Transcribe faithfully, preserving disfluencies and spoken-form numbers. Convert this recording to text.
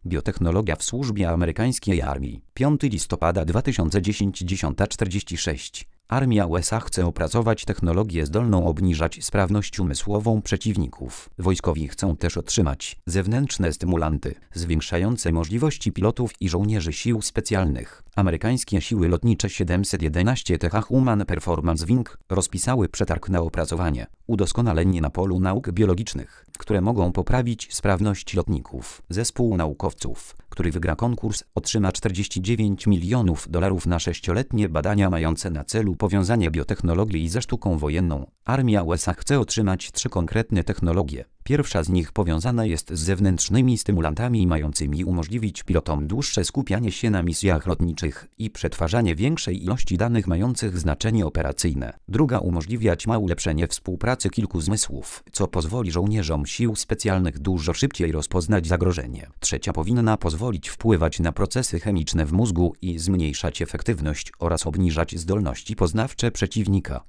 Biotechnologia w służbie amerykańskiej armii. piątego listopada dwa tysiące dziesiątego, dziesiąta czterdzieści sześć. Armia U S A chce opracować technologię zdolną obniżać sprawność umysłową przeciwników. Wojskowi chcą też otrzymać zewnętrzne stymulanty, zwiększające możliwości pilotów i żołnierzy sił specjalnych. Amerykańskie siły lotnicze siedemset jedenaście T H Human Performance Wing rozpisały przetarg na opracowanie udoskonalenie na polu nauk biologicznych, które mogą poprawić sprawność lotników. Zespół naukowców, który wygra konkurs, otrzyma czterdzieści dziewięć milionów dolarów na sześcioletnie badania mające na celu powiązanie biotechnologii ze sztuką wojenną. Armia U S A chce otrzymać trzy konkretne technologie. Pierwsza z nich powiązana jest z zewnętrznymi stymulantami mającymi umożliwić pilotom dłuższe skupianie się na misjach lotniczych i przetwarzanie większej ilości danych mających znaczenie operacyjne. Druga umożliwiać ma ulepszenie współpracy kilku zmysłów, co pozwoli żołnierzom sił specjalnych dużo szybciej rozpoznać zagrożenie. Trzecia powinna pozwolić wpływać na procesy chemiczne w mózgu i zmniejszać efektywność oraz obniżać zdolności poznawcze przeciwnika.